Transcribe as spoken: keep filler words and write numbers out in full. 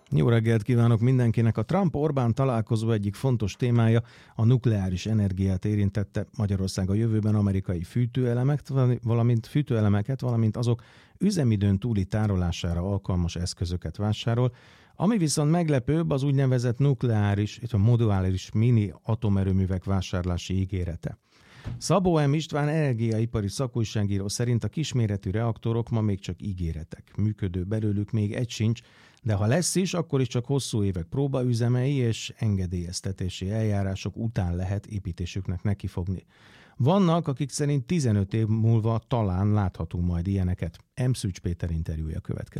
Jó reggelt kívánok mindenkinek! A Trump-Orbán találkozó egyik fontos témája a nukleáris energiát érintette. Magyarország a jövőben amerikai fűtőelemek, valamint fűtőelemeket, valamint azok üzemidőn túli tárolására alkalmas eszközöket vásárol. Ami viszont meglepőbb, az úgynevezett nukleáris, illetve moduláris mini atomerőművek vásárlási ígérete. Szabó M. István energiaipari szakújságíró szerint a kisméretű reaktorok ma még csak ígéretek. Működő belőlük még egy sincs, de ha lesz is, akkor is csak hosszú évek próbaüzemei és engedélyeztetési eljárások után lehet építésüknek nekifogni. Vannak, akik szerint tizenöt év múlva talán láthatunk majd ilyeneket. M. Szűcs Péter interjúja következik.